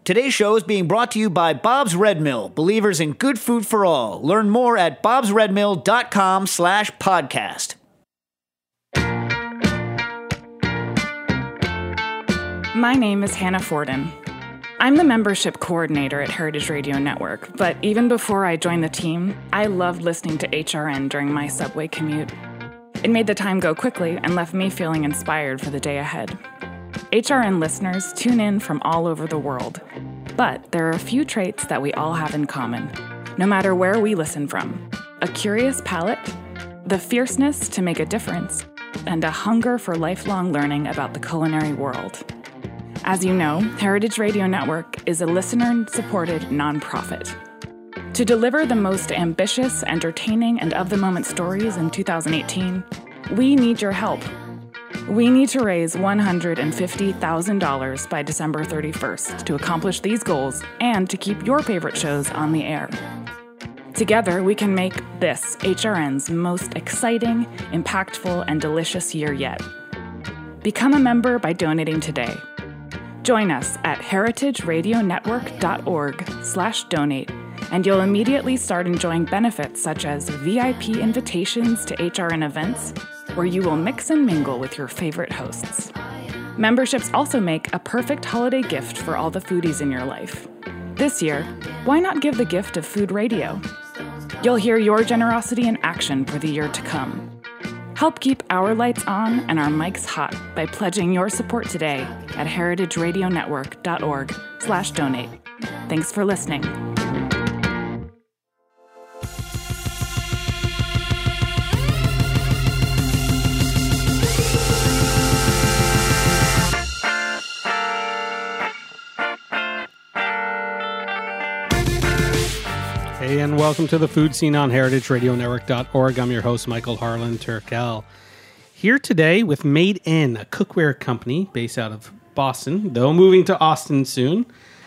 Today's show is being brought to you by Bob's Red Mill, believers in good food for all. Learn more at bobsredmill.com/podcast. My name is Hannah Forden. I'm the membership coordinator at Heritage Radio Network, but even before I joined the team, I loved listening to HRN during my subway commute. It made the time go quickly and left me feeling inspired for the day ahead. HRN listeners tune in from all over the world, but there are a few traits that we all have in common, no matter where we listen from. A curious palate, the fierceness to make a difference, and a hunger for lifelong learning about the culinary world. As you know, Heritage Radio Network is a listener-supported nonprofit. To deliver the most ambitious, entertaining, and of-the-moment stories in 2018, we need your help. We need to raise $150,000 by December 31st to accomplish these goals and to keep your favorite shows on the air. Together, we can make this HRN's most exciting, impactful, and delicious year yet. Become a member by donating today. Join us at heritageradionetwork.org/donate, and you'll immediately start enjoying benefits such as VIP invitations to HRN events, where you will mix and mingle with your favorite hosts. Memberships also make a perfect holiday gift for all the foodies in your life. This year, why not give the gift of food radio? You'll hear your generosity in action for the year to come. Help keep our lights on and our mics hot by pledging your support today at heritageradionetwork.org/donate. Thanks for listening. Hey, and welcome to the Food Scene on heritageradionetwork.org. I'm your host, Michael Harlan Turkel. Here today with Made In, a cookware company based out of Boston, though moving to Austin soon.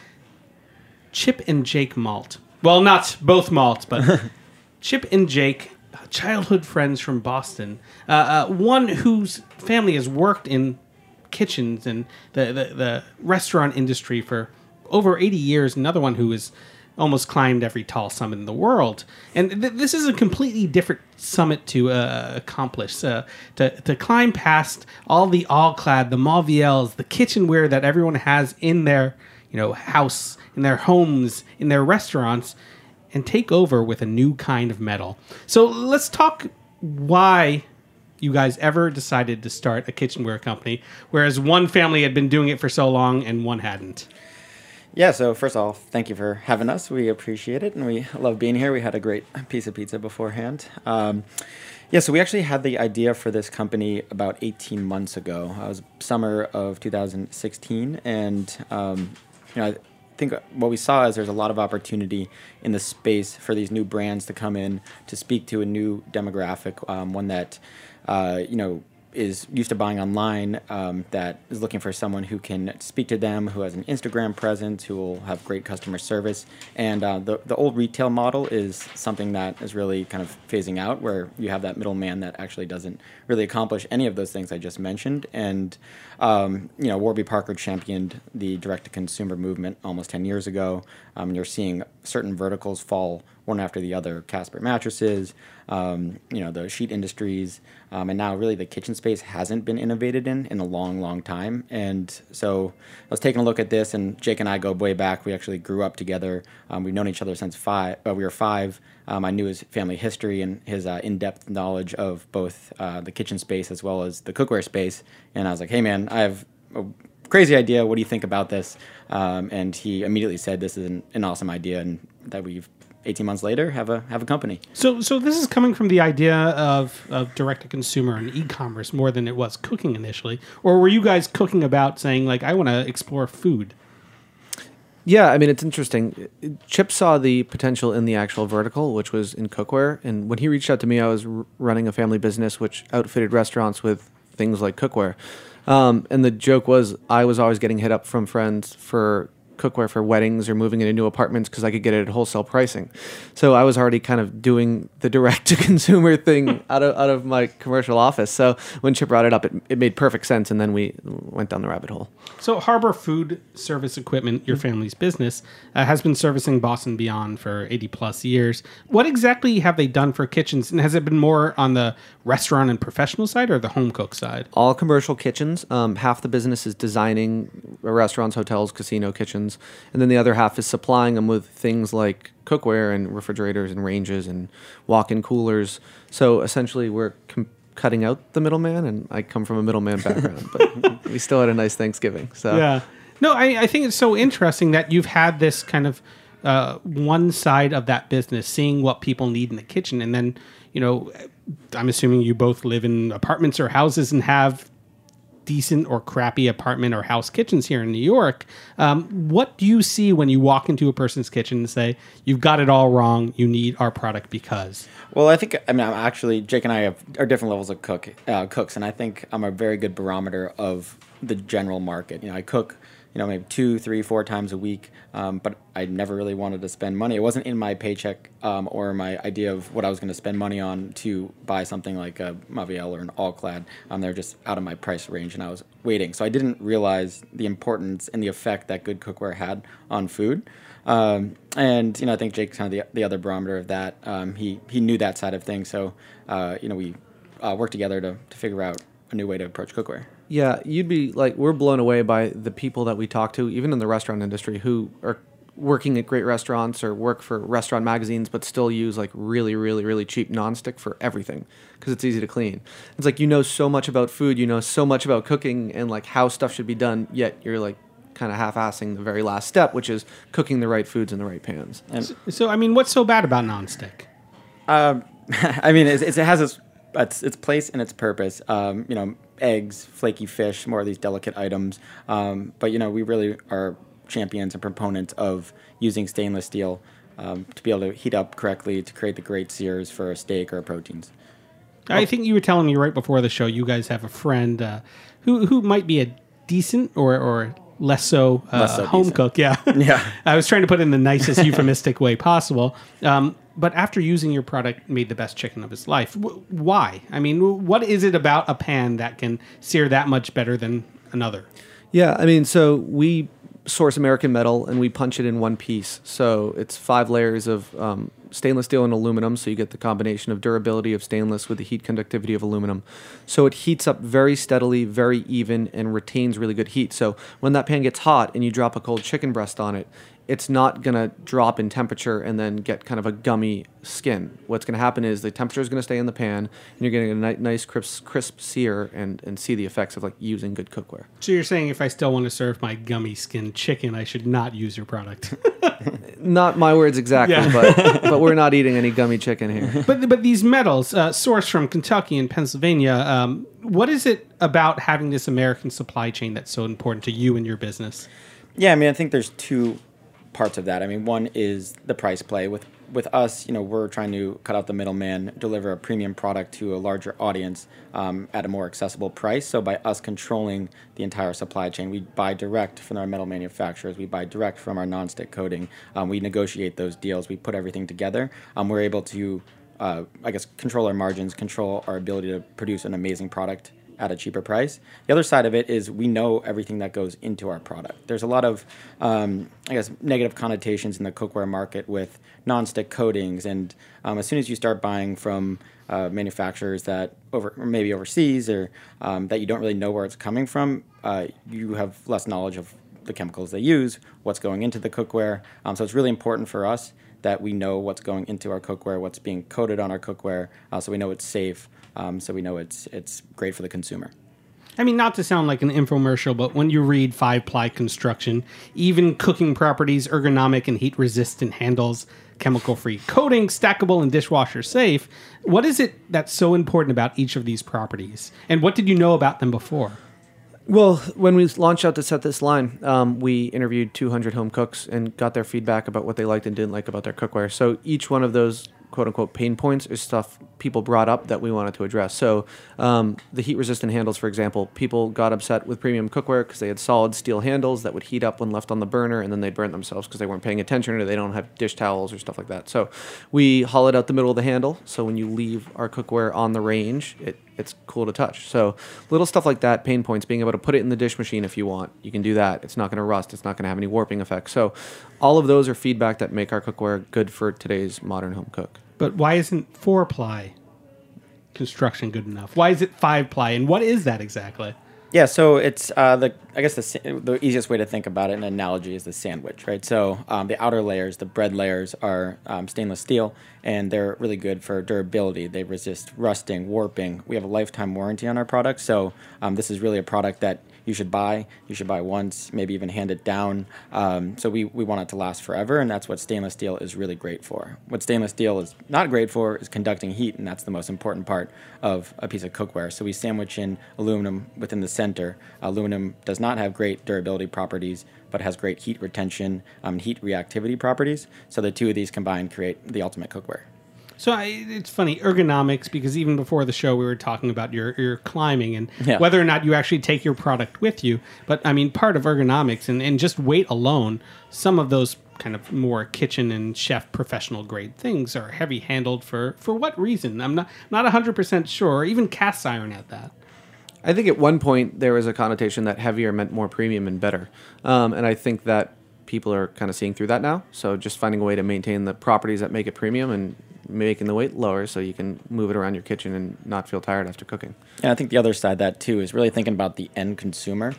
Chip and Jake Malt. Well, not both malts, but Chip and Jake, childhood friends from Boston. One whose family has worked in kitchens and the restaurant industry for over 80 years. Another one who is almost climbed every tall summit in the world. And this is a completely different summit to accomplish. To climb past all the all-clad, the Mauviels, the kitchenware that everyone has in their house, in their homes, in their restaurants, and take over with a new kind of metal. So let's talk why you guys ever decided to start a kitchenware company, whereas one family had been doing it for so long and one hadn't. Yeah, so first of all, thank you for having us. We appreciate it, and we love being here. We had a great piece of pizza beforehand. So we actually had the idea for this company about 18 months ago. It was summer of 2016, and I think what we saw is there's a lot of opportunity in the space for these new brands to come in to speak to a new demographic, one that is used to buying online, that is looking for someone who can speak to them, who has an Instagram presence, who will have great customer service. And the old retail model is something that is really kind of phasing out, where you have that middleman that actually doesn't really accomplish any of those things I just mentioned. And Warby Parker championed the direct-to-consumer movement almost 10 years ago. You're seeing certain verticals fall one after the other: Casper mattresses, the sheet industries, and now really the kitchen space hasn't been innovated in a long, long time. And so I was taking a look at this, and Jake and I go way back. We actually grew up together. We've known each other since we were 5. I knew his family history and his in-depth knowledge of both the kitchen space as well as the cookware space. And I was like, hey, man, I have a crazy idea. What do you think about this? And he immediately said this is an awesome idea, and that we've 18 months later have a company. So this is coming from the idea of direct to consumer and e-commerce more than it was cooking initially, or were you guys cooking about saying, like, I want to explore food? Yeah, I mean, it's interesting. Chip saw the potential in the actual vertical, which was in cookware, and when he reached out to me, I was running a family business which outfitted restaurants with things like cookware. And the joke was I was always getting hit up from friends for cookware for weddings or moving into new apartments because I could get it at wholesale pricing. So I was already kind of doing the direct-to-consumer thing out of my commercial office. So when Chip brought it up, it made perfect sense, and then we went down the rabbit hole. So Harbor Food Service Equipment, your family's business, has been servicing Boston Beyond for 80-plus years. What exactly have they done for kitchens, and has it been more on the restaurant and professional side or the home cook side? All commercial kitchens. Half the business is designing restaurants, hotels, casino kitchens, and then the other half is supplying them with things like cookware and refrigerators and ranges and walk-in coolers. So essentially, we're cutting out the middleman, and I come from a middleman background, but we still had a nice Thanksgiving. So yeah, no, I think it's so interesting that you've had this kind of one side of that business, seeing what people need in the kitchen, and then I'm assuming you both live in apartments or houses and have decent or crappy apartment or house kitchens here in New York. What do you see when you walk into a person's kitchen and say, you've got it all wrong, you need our product because? Well, I'm actually, Jake and I are different levels of cooks, and I think I'm a very good barometer of the general market. I cook, maybe 2, 3, 4 times a week, but I never really wanted to spend money. It wasn't in my paycheck or my idea of what I was going to spend money on to buy something like a Maviel or an All-Clad. They're just out of my price range, and I was waiting. So I didn't realize the importance and the effect that good cookware had on food. And I think Jake's kind of the other barometer of that. He knew that side of things, so we worked together to figure out a new way to approach cookware. Yeah, you'd be like, we're blown away by the people that we talk to, even in the restaurant industry, who are working at great restaurants or work for restaurant magazines, but still use like really, really, really cheap nonstick for everything because it's easy to clean. It's like, so much about food, so much about cooking and like how stuff should be done, yet you're like kind of half-assing the very last step, which is cooking the right foods in the right pans. So what's so bad about nonstick? It has its place and its purpose. Eggs, flaky fish, more of these delicate items. But we really are champions and proponents of using stainless steel to be able to heat up correctly to create the great sears for a steak or proteins. I think you were telling me right before the show you guys have a friend who might be a decent or less so home decent cook. Yeah. Yeah. I was trying to put it in the nicest euphemistic way possible. But after using your product, made the best chicken of his life. Why? What is it about a pan that can sear that much better than another? Yeah, so we source American metal and we punch it in one piece. So it's 5 layers of stainless steel and aluminum. So you get the combination of durability of stainless with the heat conductivity of aluminum. So it heats up very steadily, very even, and retains really good heat. So when that pan gets hot and you drop a cold chicken breast on it, it's not going to drop in temperature and then get kind of a gummy skin. What's going to happen is the temperature is going to stay in the pan, and you're getting a nice crisp sear and see the effects of like using good cookware. So you're saying if I still want to serve my gummy skin chicken, I should not use your product? Not my words exactly, yeah. but we're not eating any gummy chicken here. But these metals, sourced from Kentucky and Pennsylvania, what is it about having this American supply chain that's so important to you and your business? Yeah, I think there's 2 parts of that. One is the price play. With us, we're trying to cut out the middleman, deliver a premium product to a larger audience at a more accessible price. So by us controlling the entire supply chain, we buy direct from our metal manufacturers. We buy direct from our nonstick coating. We negotiate those deals. We put everything together. We're able to, control our margins, control our ability to produce an amazing product at a cheaper price. The other side of it is we know everything that goes into our product. There's a lot of, negative connotations in the cookware market with nonstick coatings, and as soon as you start buying from manufacturers that maybe overseas or that you don't really know where it's coming from, you have less knowledge of the chemicals they use, what's going into the cookware. So it's really important for us that we know what's going into our cookware, what's being coated on our cookware, so we know it's safe. So we know it's great for the consumer. Not to sound like an infomercial, but when you read 5-ply construction, even cooking properties, ergonomic and heat-resistant handles, chemical-free coating, stackable and dishwasher safe, what is it that's so important about each of these properties? And what did you know about them before? Well, when we launched out to set this line, we interviewed 200 home cooks and got their feedback about what they liked and didn't like about their cookware. So each one of those quote unquote pain points is stuff people brought up that we wanted to address. So the heat resistant handles, for example, people got upset with premium cookware because they had solid steel handles that would heat up when left on the burner, and then they'd burn themselves because they weren't paying attention or they don't have dish towels or stuff like that. So we hollowed out the middle of the handle, so when you leave our cookware on the range, it's cool to touch. So little stuff like that, pain points, being able to put it in the dish machine if you want, you can do that. It's not going to rust. It's not going to have any warping effects. So all of those are feedback that make our cookware good for today's modern home cook. But why isn't 4-ply construction good enough? Why is it 5-ply? And what is that exactly? Yeah, so it's the easiest way to think about it, an analogy, is the sandwich, right? So the outer layers, the bread layers, are stainless steel, and they're really good for durability. They resist rusting, warping. We have a lifetime warranty on our product, so this is really a product that you should buy. You should buy once, maybe even hand it down. So we want it to last forever, and that's what stainless steel is really great for. What stainless steel is not great for is conducting heat, and that's the most important part of a piece of cookware. So we sandwich in aluminum within the center. Aluminum does not have great durability properties, but has great heat retention, heat reactivity properties. So the two of these combined create the ultimate cookware. So it's funny, ergonomics, because even before the show we were talking about your climbing and Yeah. whether or not you actually take your product with you. But, I mean, part of ergonomics and just weight alone, some of those kind of more kitchen and chef professional grade things are heavy handled for what reason? I'm not 100% sure, even cast iron at that. I think at one point there was a connotation that heavier meant more premium and better. And I think that people are kind of seeing through that now. So just finding a way to maintain the properties that make it premium and making the weight lower so you can move it around your kitchen and not feel tired after cooking. And I think the other side of that too is really thinking about the end consumer.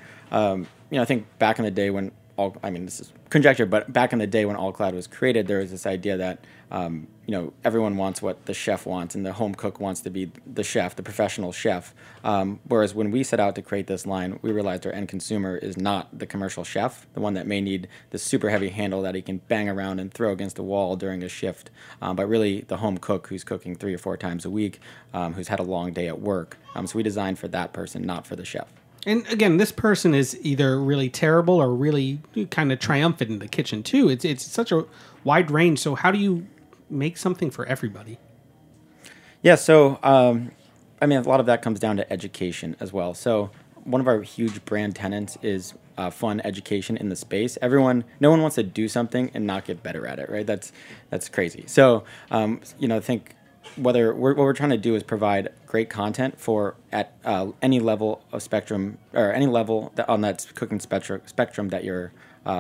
I think back in the day when this is conjecture, but back in the day when All-Clad was created, there was this idea that everyone wants what the chef wants, and the home cook wants to be the chef, the professional chef. Whereas when we set out to create this line, we realized our end consumer is not the commercial chef, the one that may need the super heavy handle that he can bang around and throw against a wall during a shift, but really the home cook who's cooking 3 or 4 times a week, who's had a long day at work. So we designed for that person, not for the chef. And again, this person is either really terrible or really kind of triumphant in the kitchen too. It's such a wide range. So how do you make something for everybody? Yeah, so a lot of that comes down to education as well. So one of our huge brand tenets is fun education in the space. No one wants to do something and not get better at it, right? That's crazy. So I think what we're trying to do is provide great content for at any level of spectrum, or any level on that cooking spectrum that you're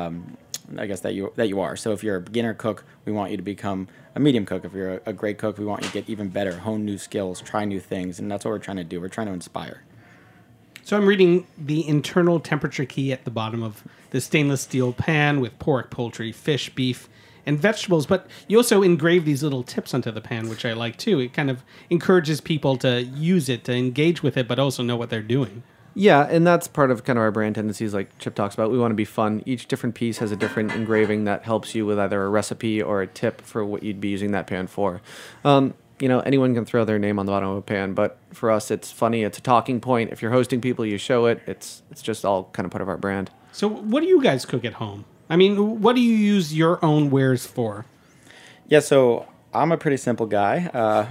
that you are. So if you're a beginner cook, we want you to become a medium cook. If you're a great cook, we want you to get even better, hone new skills, try new things, and that's what we're trying to do. We're trying to inspire. So I'm reading the internal temperature key at the bottom of the stainless steel pan with pork, poultry, fish, beef, and vegetables, but you also engrave these little tips onto the pan, which I like too. It kind of encourages people to use it, to engage with it, but also know what they're doing. Yeah, and that's part of kind of our brand tendencies, like Chip talks about. We want to be fun. Each different piece has a different engraving that helps you with either a recipe or a tip for what you'd be using that pan for. Anyone can throw their name on the bottom of a pan, but for us, it's funny. It's a talking point. If you're hosting people, you show it. It's just all kind of part of our brand. So what do you guys cook at home? I mean, what do you use your own wares for? Yeah, so I'm a pretty simple guy.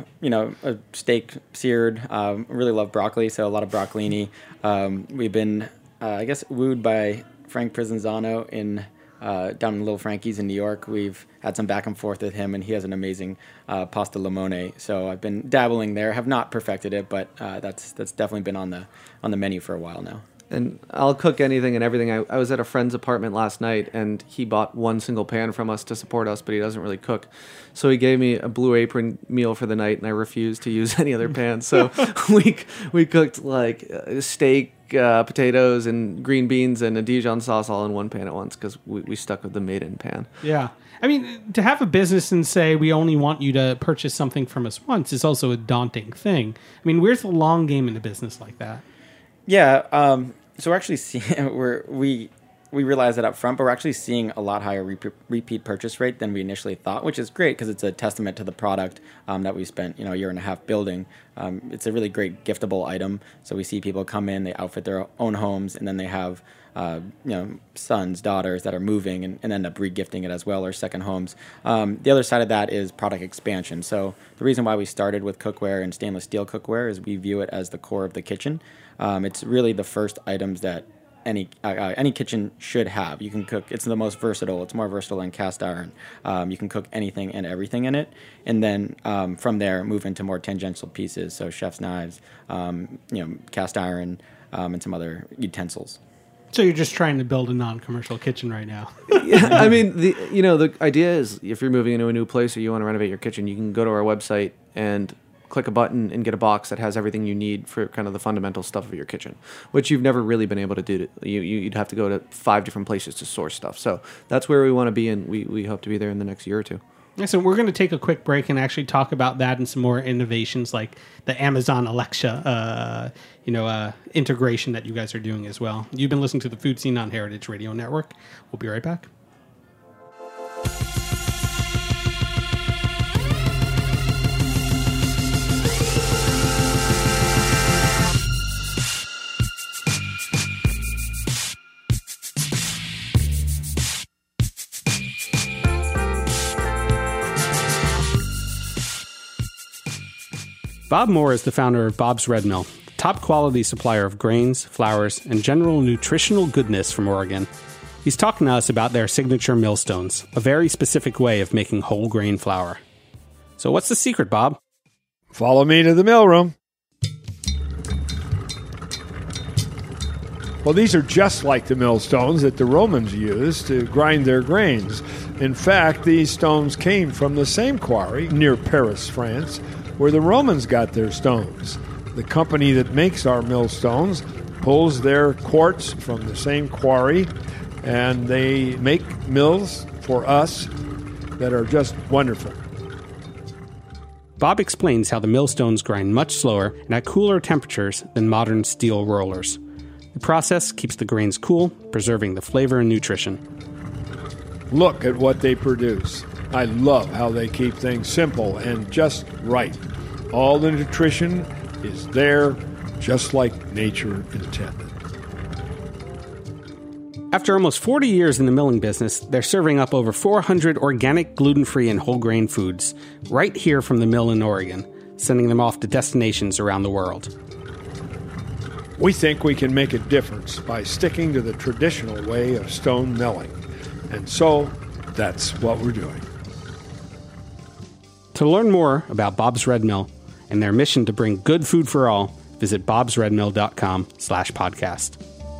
A steak seared. Really love broccoli, so a lot of broccolini. We've been, wooed by Frank Prizanzano down in Little Frankie's in New York. We've had some back and forth with him, and he has an amazing pasta limone. So I've been dabbling there. Have not perfected it, but that's definitely been on the menu for a while now. And I'll cook anything and everything. I was at a friend's apartment last night, and he bought one single pan from us to support us, but he doesn't really cook. So he gave me a Blue Apron meal for the night, and I refused to use any other pan. So we cooked like steak, potatoes, and green beans, and a Dijon sauce all in one pan at once because we stuck with the made-in pan. Yeah. I mean, to have a business and say we only want you to purchase something from us once is also a daunting thing. I mean, where's the long game in a business like that? Yeah, so we're actually we realized that up front, but we're actually seeing a lot higher repeat purchase rate than we initially thought, which is great because it's a testament to the product that we spent a year and a half building. It's a really great giftable item. So we see people come in, they outfit their own homes, and then they have sons, daughters that are moving and end up regifting it as well, or second homes. The other side of that is product expansion. So the reason why we started with cookware and stainless steel cookware is we view it as the core of the kitchen. It's really the first items that any kitchen should have. You can cook. It's the most versatile. It's more versatile than cast iron. You can cook anything and everything in it, and then from there move into more tangential pieces. So chef's knives, cast iron, and some other utensils. So you're just trying to build a non-commercial kitchen right now. Yeah, I mean, the idea is if you're moving into a new place or you want to renovate your kitchen, you can go to our website and click a button and get a box that has everything you need for kind of the fundamental stuff of your kitchen, which you've never really been able to do. You'd have to go to 5 different places to source stuff. So that's where we want to be, and we hope to be there in the next year or two. Yeah, so we're going to take a quick break and actually talk about that and some more innovations like the Amazon Alexa, integration that you guys are doing as well. You've been listening to the Food Scene on Heritage Radio Network. We'll be right back. Bob Moore is the founder of Bob's Red Mill, the top quality supplier of grains, flours, and general nutritional goodness from Oregon. He's talking to us about their signature millstones, a very specific way of making whole grain flour. So what's the secret, Bob? Follow me to the mill room. Well, these are just like the millstones that the Romans used to grind their grains. In fact, these stones came from the same quarry near Paris, France, where the Romans got their stones. The company that makes our millstones pulls their quartz from the same quarry, and they make mills for us that are just wonderful. Bob explains how the millstones grind much slower and at cooler temperatures than modern steel rollers. The process keeps the grains cool, preserving the flavor and nutrition. Look at what they produce. I love how they keep things simple and just right. All the nutrition is there, just like nature intended. After almost 40 years in the milling business, they're serving up over 400 organic, gluten-free, and whole grain foods right here from the mill in Oregon, sending them off to destinations around the world. We think we can make a difference by sticking to the traditional way of stone milling. And so, that's what we're doing. To learn more about Bob's Red Mill and their mission to bring good food for all, visit bobsredmill.com/podcast.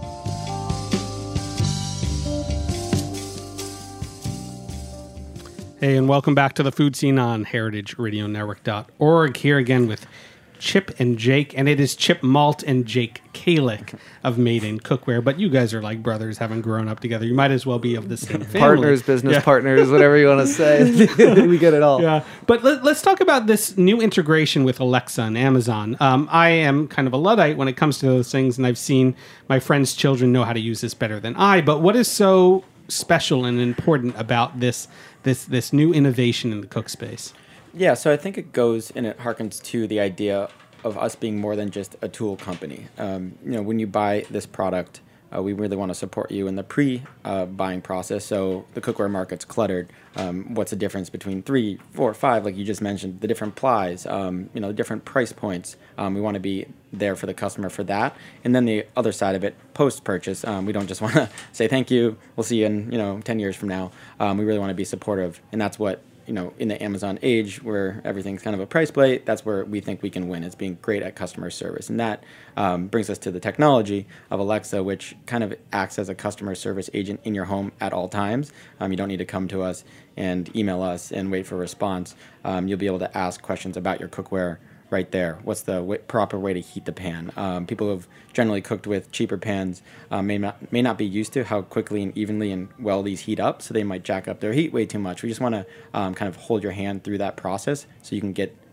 Hey, and welcome back to the Food Scene on heritageradionetwork.org. Here again with Chip and Jake, and it is Chip Malt and Jake Kalick of Made in Cookware. But you guys are like brothers, having grown up together. You might as well be of the same family. Partners, business partners, whatever you want to say. We get it all. Yeah, but let's talk about this new integration with Alexa and Amazon. I am kind of a Luddite when it comes to those things, and I've seen my friends' children know how to use this better than I. But what is so special and important about this new innovation in the cook space? Yeah, so I think it goes and it harkens to the idea of us being more than just a tool company. When you buy this product, we really want to support you in the pre-buying process. So the cookware market's cluttered. What's the difference between 3, 4, 5, like you just mentioned, the different plies, the different price points. We want to be there for the customer for that. And then the other side of it, post-purchase, we don't just want to say thank you, we'll see you in 10 years from now. We really want to be supportive, and that's what in the Amazon age where everything's kind of a price play, that's where we think we can win. It's being great at customer service. And that brings us to the technology of Alexa, which kind of acts as a customer service agent in your home at all times. You don't need to come to us and email us and wait for a response. You'll be able to ask questions about your cookware right there. What's the proper way to heat the pan? People who have generally cooked with cheaper pans may not be used to how quickly and evenly and well these heat up, so they might jack up their heat way too much. We just want to kind of hold your hand through that process so you can get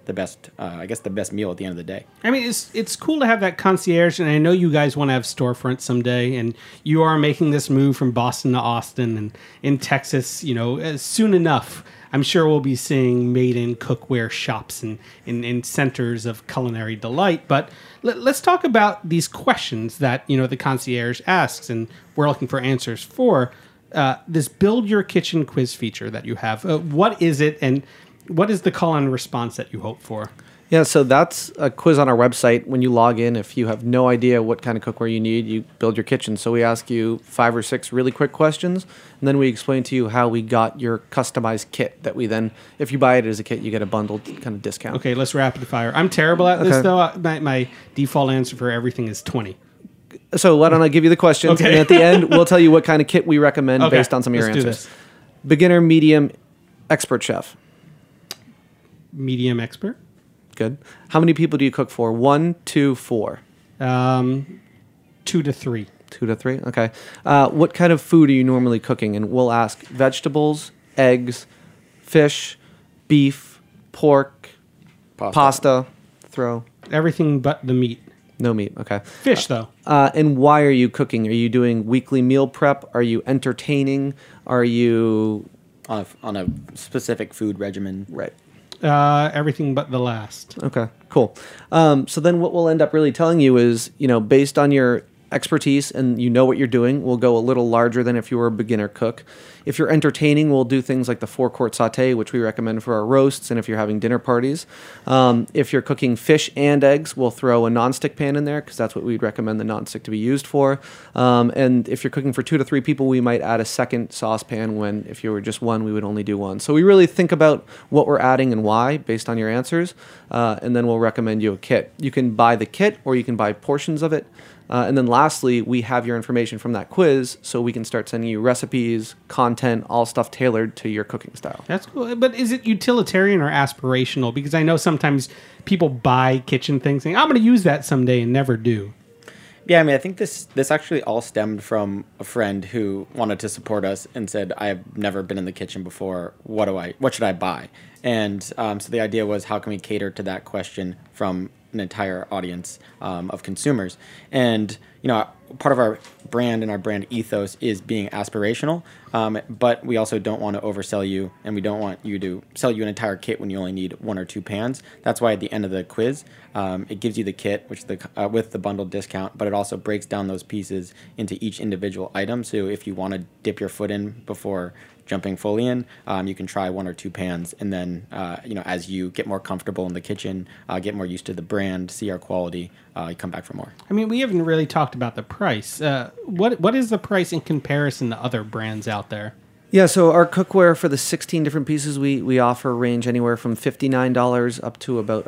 the best, the best meal at the end of the day. I mean, it's cool to have that concierge, and I know you guys want to have storefronts someday, and you are making this move from Boston to Austin and in Texas, soon enough. I'm sure we'll be seeing made-in cookware shops and in centers of culinary delight. But let's talk about these questions that, the concierge asks, and we're looking for answers for. This Build Your Kitchen quiz feature that you have. What is it, and what is the call and response that you hope for? Yeah, so that's a quiz on our website. When you log in, if you have no idea what kind of cookware you need, you build your kitchen. So we ask you 5 or 6 really quick questions, and then we explain to you how we got your customized kit that we then, if you buy it as a kit, you get a bundled kind of discount. Okay, let's rapid fire. I'm terrible at this, though. My default answer for everything is 20. So why don't I give you the questions, and at the end, we'll tell you what kind of kit we recommend based on some of your answers. Beginner, medium, expert chef. Medium expert. Good. How many people do you cook for? 1, 2, 4? 2 to 3. 2 to 3? Okay. What kind of food are you normally cooking? And we'll ask vegetables, eggs, fish, beef, pork, pasta. Throw. Everything but the meat. No meat. Okay. Fish, though. And why are you cooking? Are you doing weekly meal prep? Are you entertaining? Are you... On a specific food regimen. Right. Everything but the last. Okay, cool. So then what we'll end up really telling you is, based on your expertise and what you're doing, we'll go a little larger than if you were a beginner cook. If you're entertaining, we'll do things like the 4-quart saute, which we recommend for our roasts and if you're having dinner parties. If you're cooking fish and eggs, we'll throw a nonstick pan in there because that's what we'd recommend the nonstick to be used for. And if you're cooking for 2 to 3 people, we might add a second saucepan when if you were just one, we would only do one. So we really think about what we're adding and why based on your answers, and then we'll recommend you a kit. You can buy the kit or you can buy portions of it. And then lastly, we have your information from that quiz, so we can start sending you recipes, content, all stuff tailored to your cooking style. That's cool. But is it utilitarian or aspirational? Because I know sometimes people buy kitchen things saying, I'm going to use that someday and never do. Yeah, I mean, I think this actually all stemmed from a friend who wanted to support us and said, I have never been in the kitchen before. What should I buy? And so the idea was, how can we cater to that question from an entire audience of consumers? And part of our brand and our brand ethos is being aspirational, but we also don't want to oversell you, and we don't want you to sell you an entire kit when you only need 1 or 2 pans. That's why at the end of the quiz, it gives you the kit, which with the bundled discount, but it also breaks down those pieces into each individual item. So if you want to dip your foot in before jumping fully in, you can try 1 or 2 pans, and then as you get more comfortable in the kitchen, get more used to the brand, see our quality, you come back for more. I mean, we haven't really talked about the price. What is the price in comparison to other brands out there? Yeah, so our cookware for the 16 different pieces we offer range anywhere from $59 up to about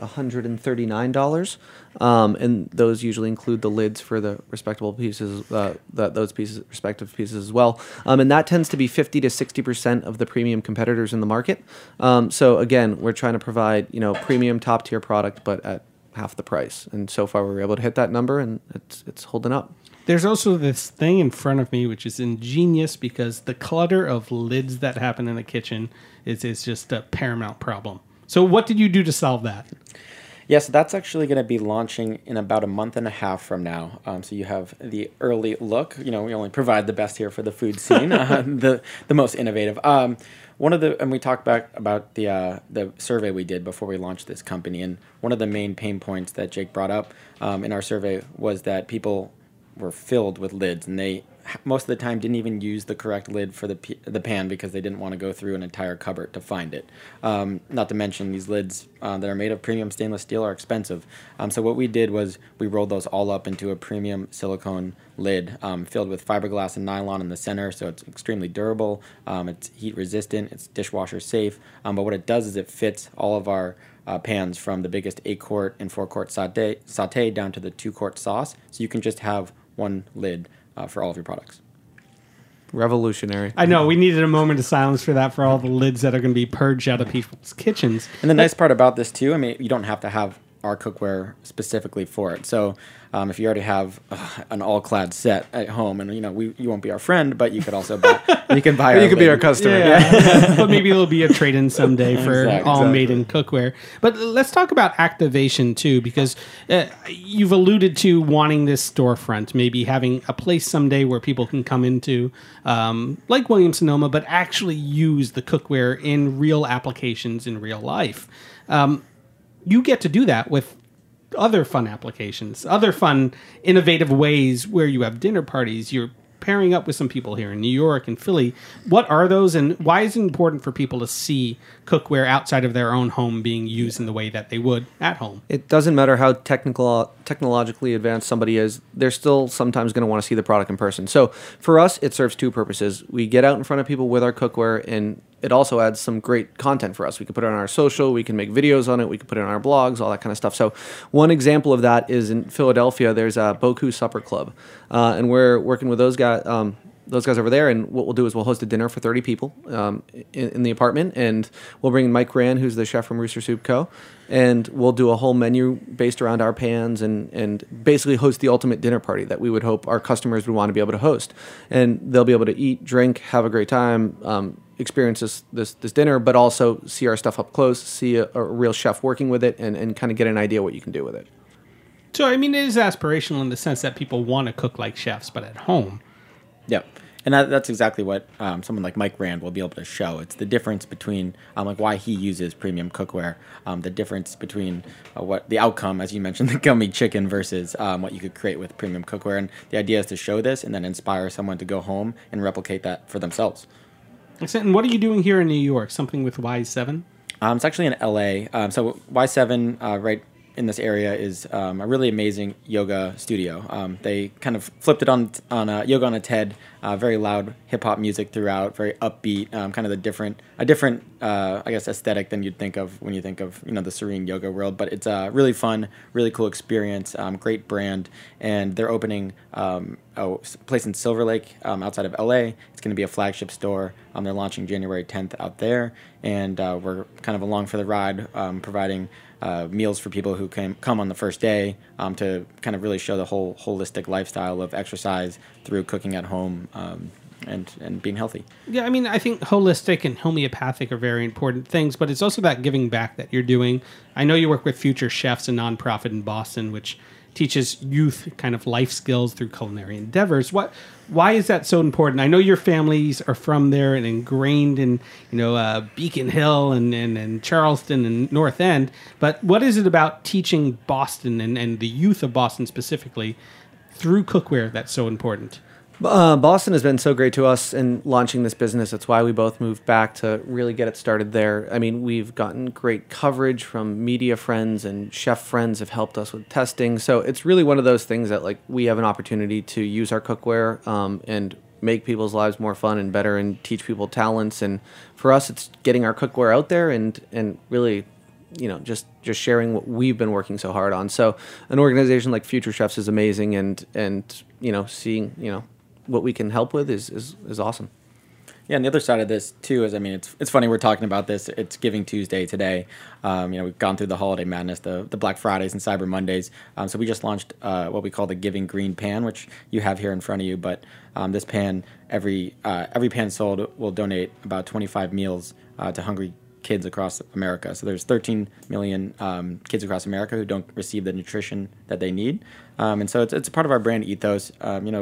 $139. And those usually include the lids for the respectable pieces, respective pieces as well. And that tends to be 50 to 60% of the premium competitors in the market. So again, we're trying to provide, premium top tier product, but at half the price. And so far we were able to hit that number, and it's holding up. There's also this thing in front of me which is ingenious because the clutter of lids that happen in the kitchen is just a paramount problem. So what did you do to solve that? Yes, that's actually going to be launching in about a month and a half from now. So you have the early look. We only provide the best here for the food scene, the most innovative. And we talked back about the survey we did before we launched this company, and one of the main pain points that Jake brought up in our survey was that people were filled with lids, and they most of the time didn't even use the correct lid for the pan because they didn't want to go through an entire cupboard to find it. Not to mention these lids that are made of premium stainless steel are expensive. So what we did was we rolled those all up into a premium silicone lid filled with fiberglass and nylon in the center, so it's extremely durable, it's heat resistant, it's dishwasher safe, but what it does is it fits all of our pans from the biggest 8-quart and 4-quart saute down to the 2-quart sauce, so you can just have one lid for all of your products. Revolutionary. I know, we needed a moment of silence for that, for all the lids that are going to be purged out of people's kitchens. And the nice part about this too, I mean, you don't have to have our cookware specifically for it. So if you already have an all-clad set at home, and you won't be our friend, but you could also buy. You can buy. You could be our customer. Yeah. But maybe it'll be a trade-in someday for all Exactly. made in cookware. But let's talk about activation too, because you've alluded to wanting this storefront, maybe having a place someday where people can come into, like Williams Sonoma, but actually use the cookware in real applications in real life. You get to do that with other fun applications, other fun, innovative ways where you have dinner parties. You're pairing up with some people here in New York and Philly. What are those, and why is it important for people to see cookware outside of their own home being used in the way that they would at home? It doesn't matter how technologically advanced somebody is, they're still sometimes going to want to see the product in person. So for us, it serves two purposes. We get out in front of people with our cookware, and it also adds some great content for us. We can put it on our social, we can make videos on it, we can put it on our blogs, all that kind of stuff. So one example of that is in Philadelphia, there's a Boku Supper Club, and we're working with those guys over there, and what we'll do is we'll host a dinner for 30 people in the apartment, and we'll bring in Mike Rand, who's the chef from Rooster Soup Co., and we'll do a whole menu based around our pans and basically host the ultimate dinner party that we would hope our customers would want to be able to host. And they'll be able to eat, drink, have a great time, experience this dinner, but also see our stuff up close, see a real chef working with it, and kind of get an idea what you can do with it. So, I mean, it is aspirational in the sense that people want to cook like chefs, but at home. Yep. And that's exactly what someone like Mike Rand will be able to show. It's the difference between like why he uses premium cookware, the difference between what the outcome, as you mentioned, the gummy chicken versus what you could create with premium cookware. And the idea is to show this and then inspire someone to go home and replicate that for themselves. And what are you doing here in New York? Something with Y7? It's actually in LA. So Y7, right in this area, is a really amazing yoga studio. They kind of flipped it on yoga on its head. Very loud hip hop music throughout, very upbeat, kind of a different I guess aesthetic than you'd think of when you think of the serene yoga world. But it's a really fun, really cool experience. Great brand, and they're opening a place in Silver Lake outside of LA. It's going to be a flagship store. They're launching January 10th out there, and we're kind of along for the ride, providing meals for people who come on the first day to kind of really show the whole holistic lifestyle of exercise through cooking at home and being healthy. Yeah, I mean, I think holistic and homeopathic are very important things, but it's also that giving back that you're doing. I know you work with Future Chefs, a nonprofit in Boston, which teaches youth kind of life skills through culinary endeavors. Why is that so important? I know your families are from there and ingrained in Beacon Hill and Charleston and North End, but what is it about teaching Boston and the youth of Boston specifically through cookware that's so important? Boston has been so great to us in launching this business. That's why we both moved back to really get it started there. I mean, we've gotten great coverage from media friends, and chef friends have helped us with testing. So it's really one of those things that we have an opportunity to use our cookware and make people's lives more fun and better and teach people talents. And for us, it's getting our cookware out there and really just sharing what we've been working so hard on. So an organization like Future Chefs is amazing, and seeing what we can help with is awesome. Yeah, and the other side of this too is, I mean, it's funny we're talking about this. It's Giving Tuesday today. We've gone through the holiday madness, the Black Fridays and Cyber Mondays. So we just launched what we call the Giving Green Pan, which you have here in front of you. But this pan, every pan sold will donate about 25 meals to hungry kids across America. So there's 13 million kids across America who don't receive the nutrition that they need. And so it's a part of our brand ethos.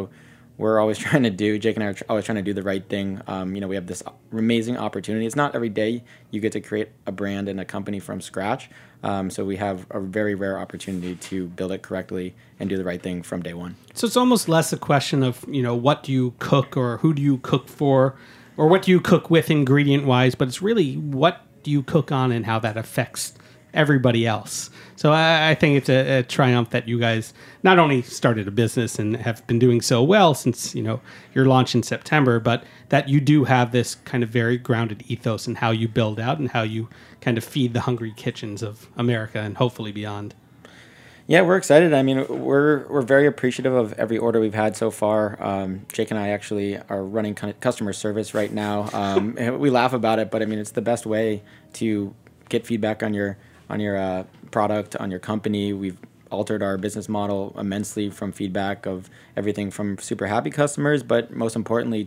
We're always trying to Jake and I are always trying to do the right thing. We have this amazing opportunity. It's not every day you get to create a brand and a company from scratch. So we have a very rare opportunity to build it correctly and do the right thing from day one. So it's almost less a question of, what do you cook or who do you cook for or what do you cook with ingredient-wise, but it's really what do you cook on and how that affects everybody else. So I think it's a triumph that you guys not only started a business and have been doing so well since your launch in September, but that you do have this kind of very grounded ethos in how you build out and how you kind of feed the hungry kitchens of America and hopefully beyond. Yeah, we're excited. I mean, we're very appreciative of every order we've had so far. Jake and I actually are running customer service right now. We laugh about it, but I mean, it's the best way to get feedback on your product, on your company. We've altered our business model immensely from feedback of everything from super happy customers, but most importantly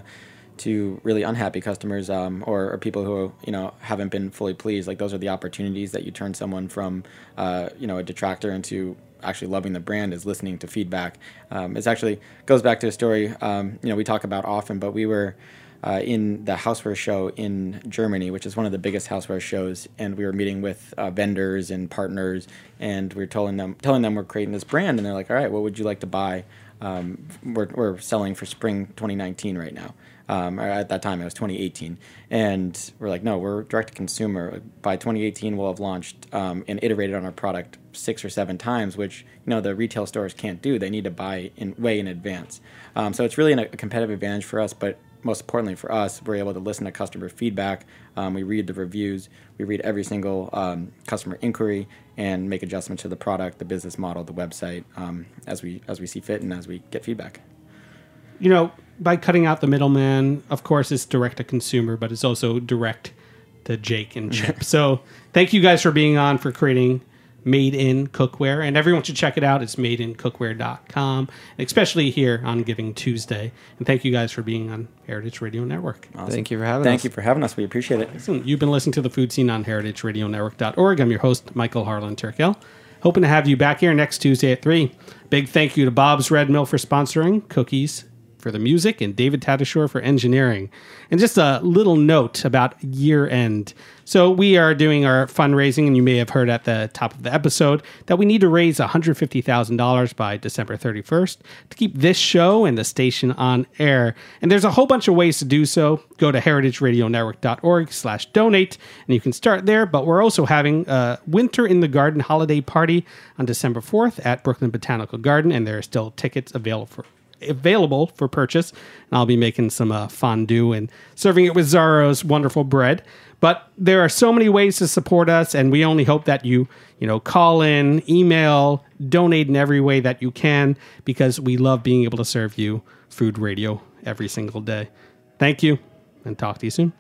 to really unhappy customers, or people who haven't been fully pleased. Like, those are the opportunities that you turn someone from a detractor into actually loving the brand, is listening to feedback. It actually goes back to a story we talk about often, but we were in the houseware show in Germany, which is one of the biggest houseware shows, and we were meeting with vendors and partners, and we were telling them we're creating this brand, and they're like, all right, what would you like to buy? We're selling for spring 2019 right now. Or at that time, it was 2018. And we're like, no, we're direct to consumer. By 2018, we'll have launched and iterated on our product 6 or 7 times, which the retail stores can't do. They need to buy way in advance. So it's really a competitive advantage for us, but most importantly for us, we're able to listen to customer feedback. We read the reviews. We read every single customer inquiry and make adjustments to the product, the business model, the website, as we see fit and as we get feedback. By cutting out the middleman, of course, it's direct to consumer, but it's also direct to Jake and Chip. So thank you guys for being on, for creating Made in Cookware. And everyone should check it out. It's madeincookware.com, especially here on Giving Tuesday. And thank you guys for being on Heritage Radio Network. Awesome. Thank you for having us. Thank you for having us. We appreciate it. Listen, you've been listening to The Food Scene on heritageradionetwork.org. I'm your host, Michael Harlan Turkel. Hoping to have you back here next Tuesday at 3. Big thank you to Bob's Red Mill for sponsoring, Cookies for the music, and David Tadashore for engineering. And just a little note about year end. So we are doing our fundraising, and you may have heard at the top of the episode that we need to raise $150,000 by December 31st to keep this show and the station on air. And there's a whole bunch of ways to do so. Go to heritageradionetwork.org/donate, and you can start there. But we're also having a Winter in the Garden holiday party on December 4th at Brooklyn Botanical Garden, and there are still tickets available for purchase, and I'll be making some fondue and serving it with Zaro's wonderful bread. But there are so many ways to support us, and we only hope that you call in, email, donate in every way that you can, because we love being able to serve you food radio every single day. Thank you, and talk to you soon.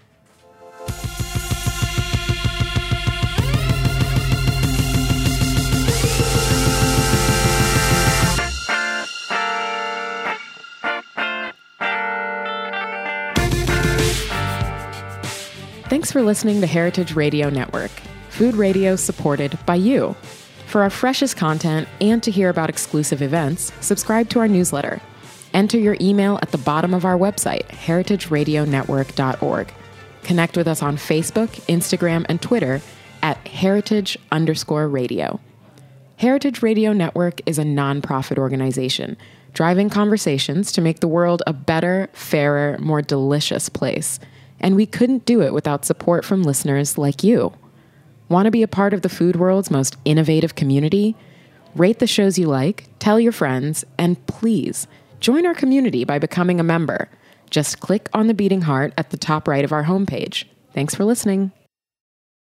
Thanks for listening to Heritage Radio Network, food radio supported by you. For our freshest content and to hear about exclusive events, subscribe to our newsletter. Enter your email at the bottom of our website, heritageradionetwork.org. Connect with us on Facebook, Instagram, and Twitter at heritage_radio. Heritage Radio Network is a nonprofit organization driving conversations to make the world a better, fairer, more delicious place. And we couldn't do it without support from listeners like you. Want to be a part of the food world's most innovative community? Rate the shows you like, tell your friends, and please join our community by becoming a member. Just click on the beating heart at the top right of our homepage. Thanks for listening.